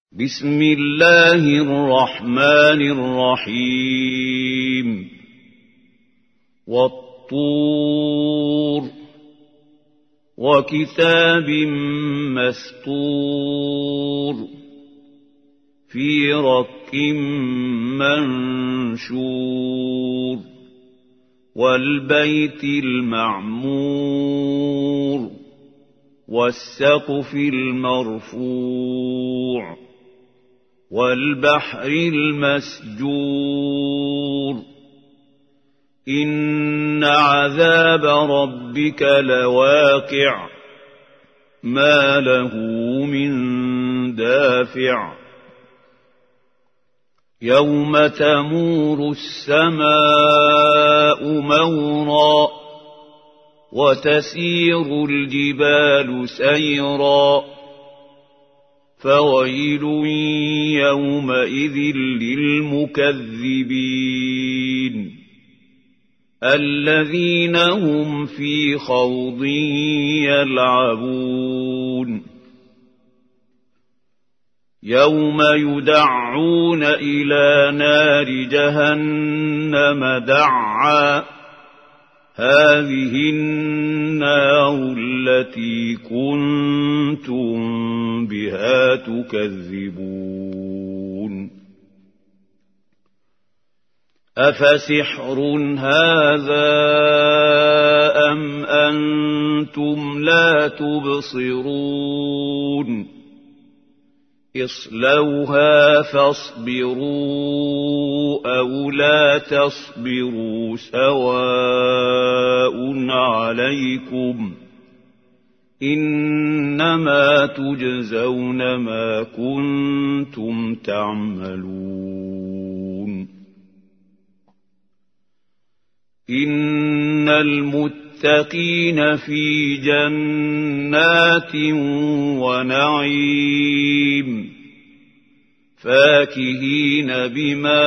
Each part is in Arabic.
بسم الله الرحمن الرحيم والطور وكتاب مسطور في رق منشور والبيت المعمور والسقف المرفوع والبحر المسجور إن عذاب ربك لواقع ما له من دافع يوم تمور السماء مورا وتسير الجبال سيرا فويل يومئذ للمكذبين الذين هم في خوض يلعبون يوم يدعون إلى نار جهنم دعا هذه النار التي كنتم بها تكذبون أفسحر هذا أم أنتم لا تبصرون اصلوها فاصبروا أو لا تصبروا سواء عليكم إنما تجزون ما كنتم تعملون إن المتقين في جنات ونعيم فاكهين بما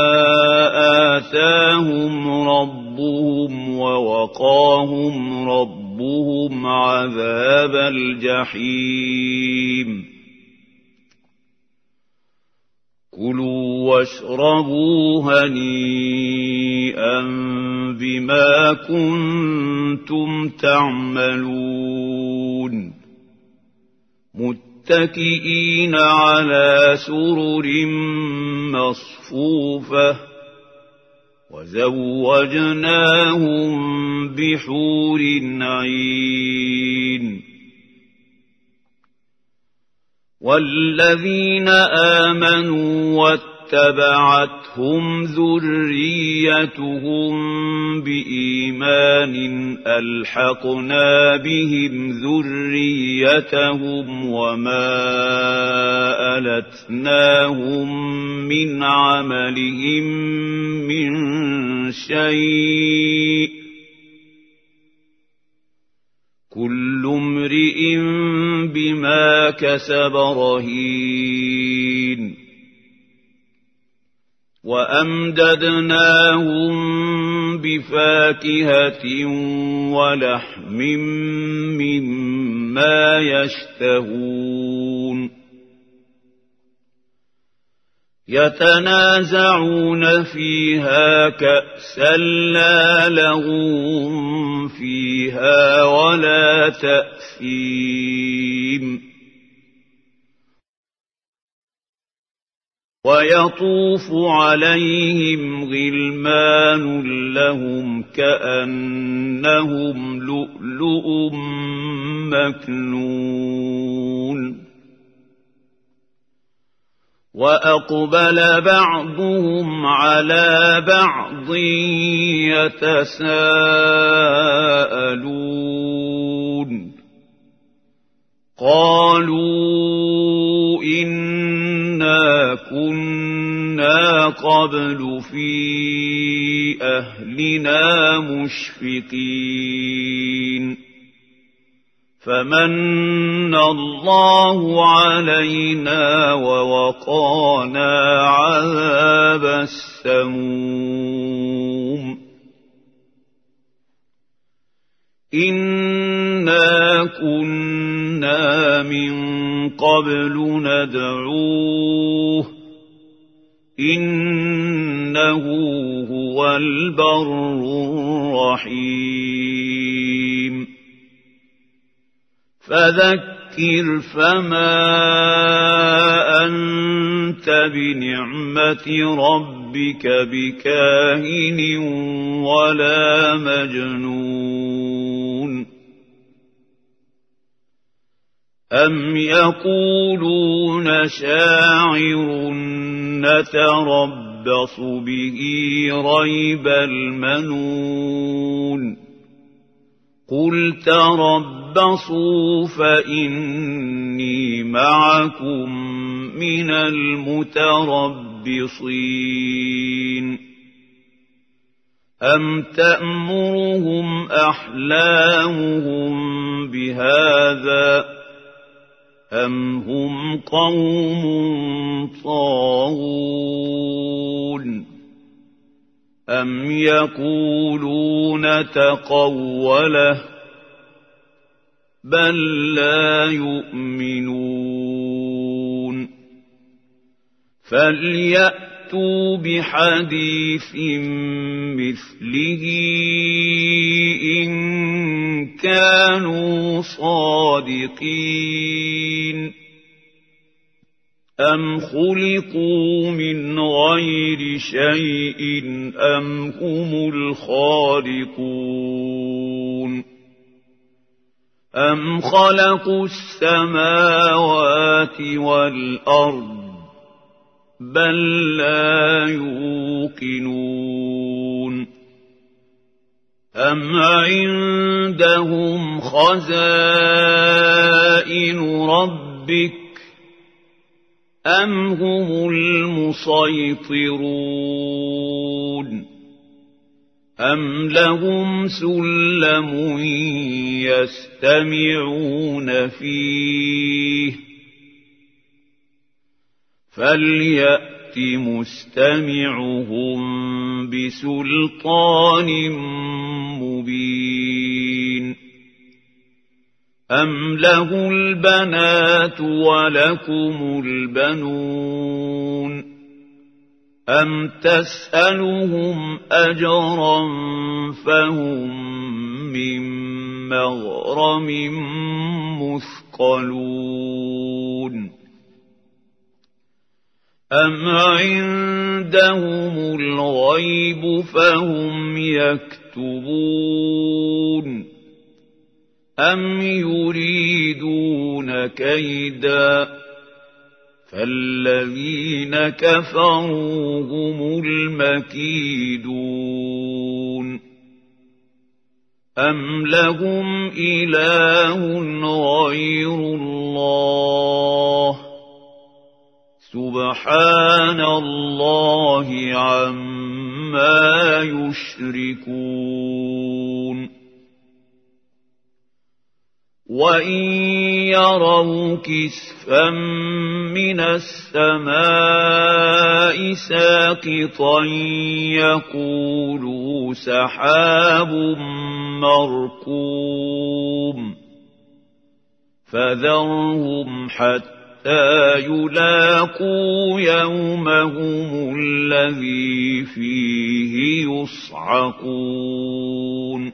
آتاهم ربهم ووقاهم ربهم عذاب الجحيم كلوا واشربوا هنيئا بما كنتم تعملون متكئين على سرر مصفوفة وزوجناهم بحور عين والذين آمنوا واتبعتهم ذريتهم بإيمان ألحقنا بهم ذريتهم وما ألتناهم من عملهم من شيء كل امرئ بما كسب رهين وأمددناهم بفاكهة ولحم مما يشتهون يتنازعون فيها كأسا لا لغو فيها ولا تأثيم ويطوف عليهم غلمان لهم كأنهم لؤلؤ مكنون وأقبل بعضهم على بعض يتساءلون قالوا إنا كنا قبل في أهلنا مشفقين فمن الله علينا ووقانا عذاب السموم إنا كنا من قبل ندعوه إنه هو البر الرحيم فذكر فما أنت بنعمة ربك بكاهن ولا مجنون أم يقولون شاعر نتربص به ريب المنون قل تربصوا فإني معكم من المتربصين أم تأمرهم أحلامهم بهذا أم هم قوم طاغون أم يقولون تقوله بل لا يؤمنون فليأتوا بحديث مثله إن كانوا صادقين أم خلقوا من غير شيء أم هم الخالقون أم خلقوا السماوات والأرض بل لا يوقنون أم عندهم خزائن ربك أم هم المسيطرون أم لهم سلم يستمعون فيه فليأت مستمعهم بسلطان مبين أم له البنات ولكم البنون أم تسألهم أجرا فهم من مغرم مثقلون أم عندهم الغيب فهم يكتبون أم يريدون كيدا فالذين كفروا هم المكيدون أم لهم إله غير الله سبحان الله عما يشركون وإن يروا كسفا من السماء ساقطا يقولوا سحاب مركوم فذرهم حتى يلاقوا يومهم الذي فيه يصعقون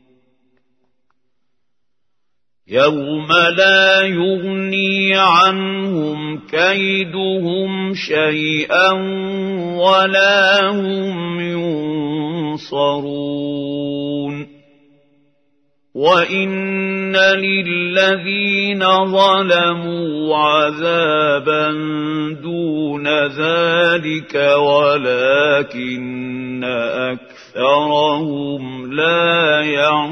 يوم لا يغني عنهم كيدهم شيئا ولا هم ينصرون وإن للذين ظلموا عذابا دون ذلك ولكن أكثرهم لا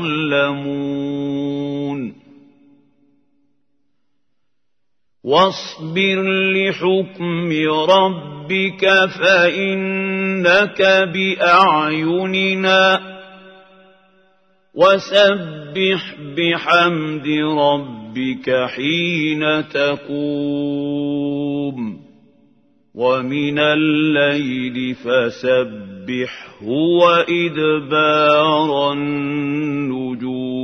يعلمون واصبر لحكم ربك فإنك بأعيننا وسبح بحمد ربك حين تقوم ومن الليل فسبحه وإدبار النجوم